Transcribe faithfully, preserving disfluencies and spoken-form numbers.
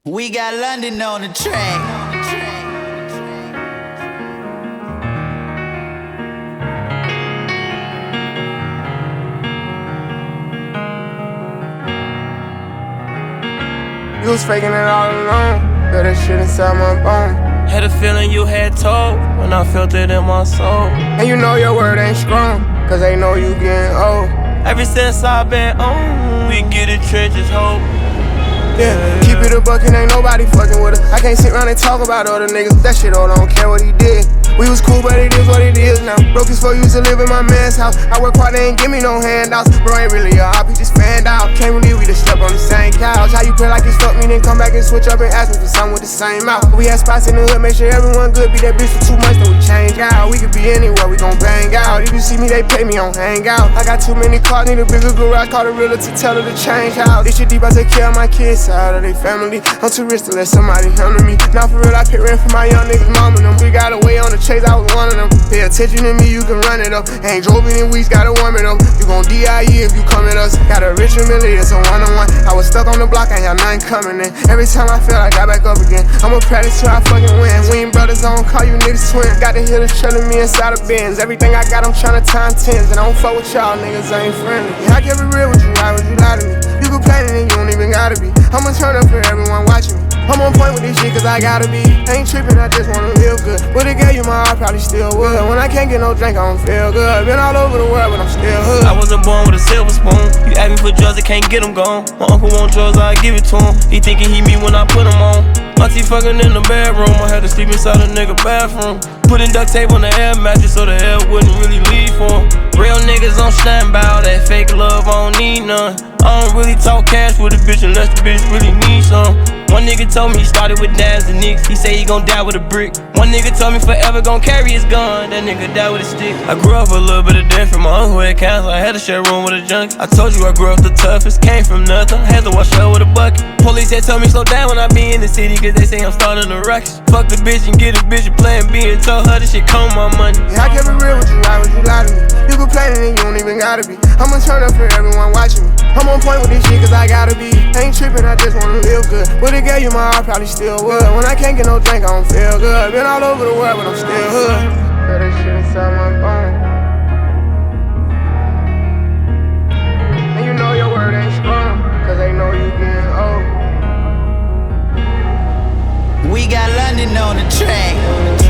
We got London on the track. You was faking it all along, feel that shit inside my bone. Had a feeling you had told when I felt it in my soul. And you know your word ain't strong, cause they know you getting old. Ever since I been on, we get the trenches hope. Yeah, keep it a buck and ain't nobody fucking with us. I can't sit around and talk about other niggas. That shit all don't care what he did. We was cool, but it is what it is now. Broke as fuck, used to live in my man's house. I work hard, they ain't give me no handouts. Bro ain't really a op, he just fanned out. Can't believe we just slept on the same couch. How you play like this fuck me, then come back and switch up and ask me for something with the same mouth. We had spots in the hood, make sure everyone good. Be that bitch for two months, then we change out. We could be anywhere, we gon' bang out. If you see me, they pay me on hangout. I got too many cars, need a bigger garage. Call the realtor to tell her to change house. This shit deep, I take care of my kids, side of they family. I'm too rich to let somebody handle me. Now for real, I pay rent for my young niggas, mom and them. We got away on the chase, I was one of them. Pay attention to me, you can run it up. Ain't drove it in weeks, gotta warm it up. You gon' D I E if you come at us. Got a rich family, it's a one-on-one. I was stuck on the block, I had nothing coming in. Every time I fell, I got back up again. I'ma practice till I fucking win. We ain't brothers, I don't call you niggas twins. Got the hitters trailing me inside of bins. Everything I got, I'm tryna time tens. And I don't fuck with y'all niggas, I ain't friendly. Yeah, I kept it real with you, why would you lie to me? You can play it and you don't even gotta be. I'ma turn up for everyone watching me. I'm on point with this shit cause I gotta be. Ain't trippin', I just wanna live good. Would've gave you my heart, probably still would. When I can't get no drink, I don't feel good. Been all over the world, but I'm still hood. I wasn't born with a silver spoon. You ask me for drugs, I can't get them gone. My uncle want drugs, I give it to him. He thinking he me when I put him on. My teeth fucking in the bedroom, I had to sleep inside a nigga bathroom. Putting duct tape on the air mattress so the air wouldn't really leave for him. Real niggas don't stand by all that fake love, I don't need none. I don't really talk cash with a bitch unless the bitch really needs some. One nigga told me he started with dabs and nicks. He say he gon' die with a brick. One nigga told me forever gon' carry his gun. That nigga died with a stick. I grew up a little bit of different. My uncle had cancer. I had to share a room with a junkie. I told you I grew up the toughest. Came from nothing. Had to wash up with a bucket. Police had told me slow down when I be in the city, cause they say I'm starting a ruckus. Fuck the bitch and get a bitch a plan B and told her this shit come my money. Yeah, I kept it real with you, why would you lie to me? You can play it and you don't even gotta be. I'ma turn up for everyone watching me. I'm on point with this shit cause I gotta be. Ain't trippin', I just wanna live good. Would've gave you my heart, probably still would. When I can't get no drink, I don't feel good. Been all over the world, but I'm still hood. Feel that shit inside my bone. And you know your word ain't strong, cause they know you getting old. We got London on the track.